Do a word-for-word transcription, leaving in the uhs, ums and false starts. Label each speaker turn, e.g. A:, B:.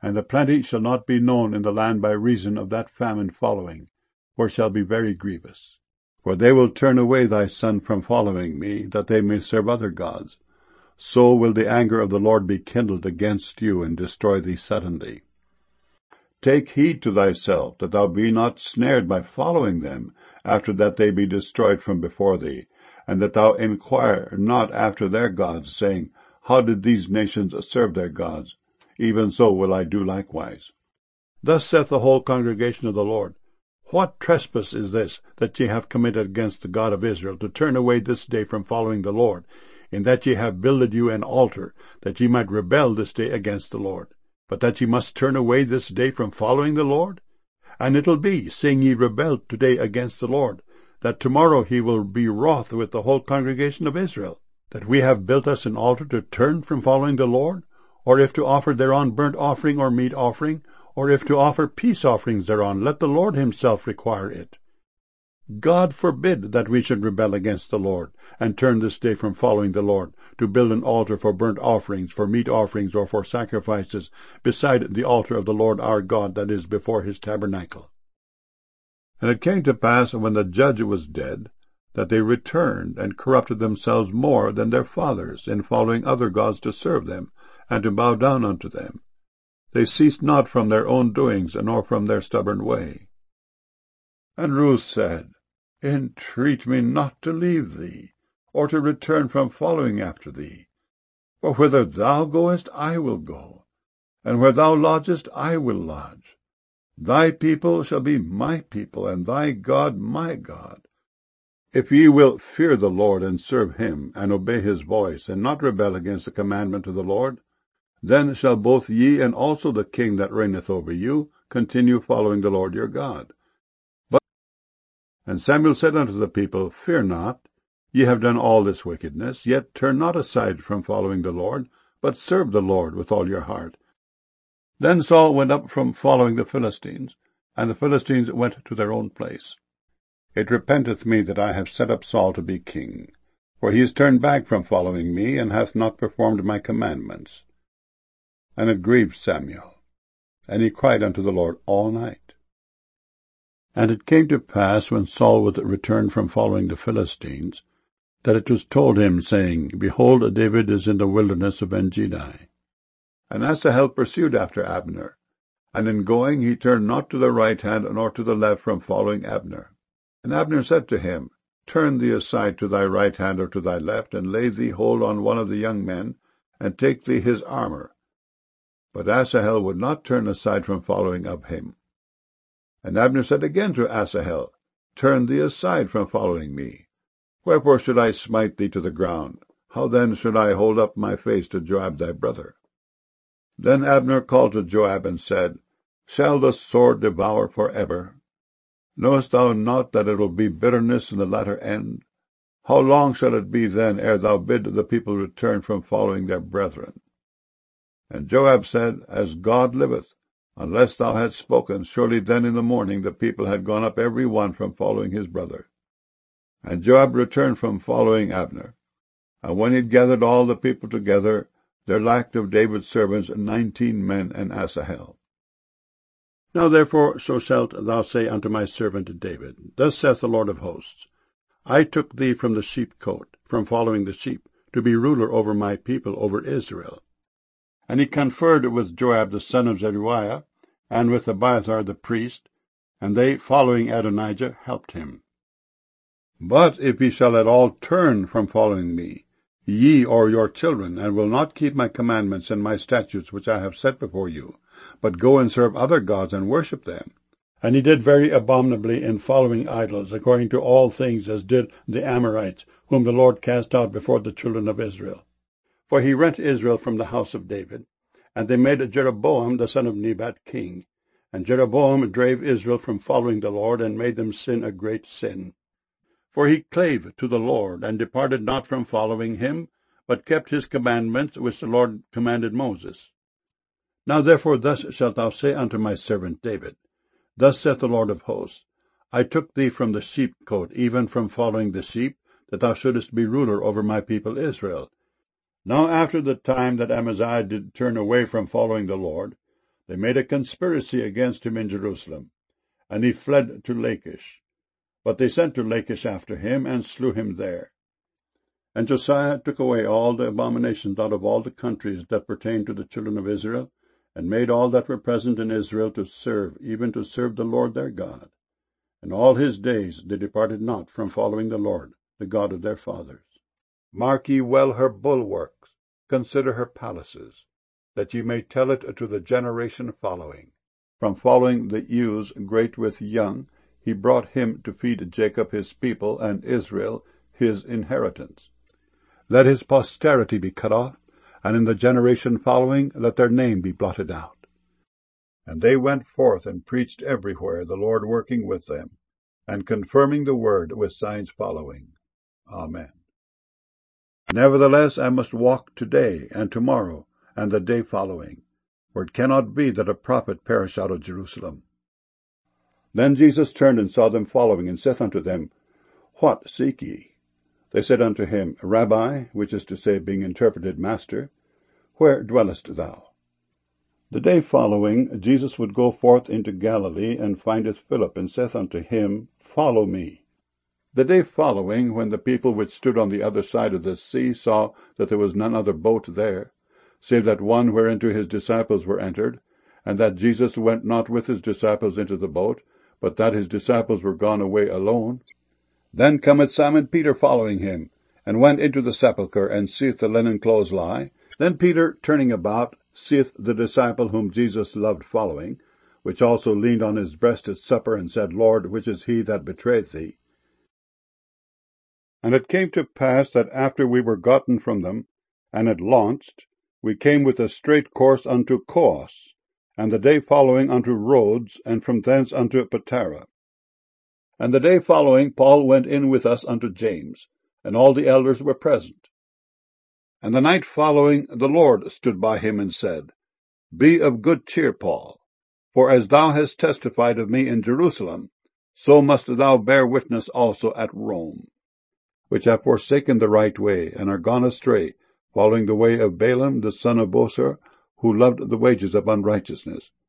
A: And the plenty shall not be known in the land by reason of that famine following, for it shall be very grievous. For they will turn away thy son from following me, that they may serve other gods. So will the anger of the Lord be kindled against you, and destroy thee suddenly. Take heed to thyself, that thou be not snared by following them, after that they be destroyed from before thee, and that thou inquire not after their gods, saying, How did these nations serve their gods? Even so will I do likewise. Thus saith the whole congregation of the Lord, What trespass is this that ye have committed against the God of Israel, to turn away this day from following the Lord, in that ye have builded you an altar, that ye might rebel this day against the Lord, but that ye must turn away this day from following the Lord? And it will be, seeing ye rebelled today against the Lord, that tomorrow he will be wroth with the whole congregation of Israel, that we have built us an altar to turn from following the Lord, or if to offer thereon burnt offering or meat offering, or if to offer peace offerings thereon, let the Lord himself require it. God forbid that we should rebel against the Lord, and turn this day from following the Lord, to build an altar for burnt offerings, for meat offerings, or for sacrifices, beside the altar of the Lord our God that is before his tabernacle. And it came to pass, when the judge was dead, that they returned, and corrupted themselves more than their fathers, in following other gods to serve them, and to bow down unto them. They ceased not from their own doings, nor from their stubborn way. And Ruth said, Entreat me not to leave thee, or to return from following after thee. For whither thou goest, I will go, and where thou lodgest, I will lodge. Thy people shall be my people, and thy God my God. If ye will fear the Lord, and serve him, and obey his voice, and not rebel against the commandment of the Lord, then shall both ye and also the king that reigneth over you continue following the Lord your God. But And Samuel said unto the people, Fear not, ye have done all this wickedness, yet turn not aside from following the Lord, but serve the Lord with all your heart. Then Saul went up from following the Philistines, and the Philistines went to their own place. It repenteth me that I have set up Saul to be king, for he is turned back from following me, and hath not performed my commandments. And it grieved Samuel, and he cried unto the Lord all night. And it came to pass, when Saul was returned from following the Philistines, that it was told him, saying, Behold, David is in the wilderness of En-gedi. And Asahel pursued after Abner, and in going he turned not to the right hand nor to the left from following Abner. And Abner said to him, Turn thee aside to thy right hand or to thy left, and lay thee hold on one of the young men, and take thee his armor. But Asahel would not turn aside from following of him. And Abner said again to Asahel, Turn thee aside from following me. Wherefore should I smite thee to the ground? How then should I hold up my face to Joab thy brother? Then Abner called to Joab, and said, Shall the sword devour for ever? Knowest thou not that it will be bitterness in the latter end? How long shall it be then ere thou bid the people return from following their brethren? And Joab said, As God liveth, unless thou hadst spoken, surely then in the morning the people had gone up every one from following his brother. And Joab returned from following Abner. And when he had gathered all the people together, there lacked of David's servants nineteen men and Asahel. Now therefore so shalt thou say unto my servant David, Thus saith the Lord of hosts, I took thee from the sheepcote, from following the sheep, to be ruler over my people, over Israel. And he conferred with Joab the son of Zeruiah, and with Abiathar the priest, and they, following Adonijah, helped him. But if ye shall at all turn from following me, ye or your children, and will not keep my commandments and my statutes which I have set before you, but go and serve other gods and worship them. And he did very abominably in following idols, according to all things as did the Amorites, whom the Lord cast out before the children of Israel. For he rent Israel from the house of David, and they made Jeroboam the son of Nebat king. And Jeroboam drave Israel from following the Lord, and made them sin a great sin. For he clave to the Lord, and departed not from following him, but kept his commandments which the Lord commanded Moses. Now therefore thus shalt thou say unto my servant David, Thus saith the Lord of hosts, I took thee from the sheepcote, even from following the sheep, that thou shouldest be ruler over my people Israel. Now after the time that Amaziah did turn away from following the Lord, They made a conspiracy against him in Jerusalem, and he fled to Lachish. But they sent to Lachish after him, and slew him there. And Josiah took away all the abominations out of all the countries that pertained to the children of Israel, and made all that were present in Israel to serve, even to serve the Lord their God. And all his days they departed not from following the Lord, the God of their fathers. Mark ye well her bulwarks, consider her palaces, that ye may tell it to the generation following. From following the ewes great with young, he brought him to feed Jacob his people, and Israel his inheritance. Let his posterity be cut off, and in the generation following let their name be blotted out. And they went forth and preached everywhere, the Lord working with them, and confirming the word with signs following. Amen. Nevertheless I must walk today, and tomorrow, and the day following, for it cannot be that a prophet perish out of Jerusalem. Then Jesus turned and saw them following, and saith unto them, What seek ye? They said unto him, Rabbi, which is to say, being interpreted, Master, where dwellest thou? The day following Jesus would go forth into Galilee, and findeth Philip, and saith unto him, Follow me. The day following, when the people which stood on the other side of the sea saw that there was none other boat there, save that one whereinto his disciples were entered, and that Jesus went not with his disciples into the boat, but that his disciples were gone away alone, then cometh Simon Peter following him, and went into the sepulchre, and seeth the linen clothes lie. Then Peter, turning about, seeth the disciple whom Jesus loved following, which also leaned on his breast at supper, and said, Lord, which is he that betrayed thee? And it came to pass that after we were gotten from them, and had launched, we came with a straight course unto Coos, and the day following unto Rhodes, and from thence unto Patara. And the day following Paul went in with us unto James, and all the elders were present. And the night following the Lord stood by him, and said, Be of good cheer, Paul, for as thou hast testified of me in Jerusalem, so must thou bear witness also at Rome, which have forsaken the right way, and are gone astray, following the way of Balaam the son of Bosor, who loved the wages of unrighteousness,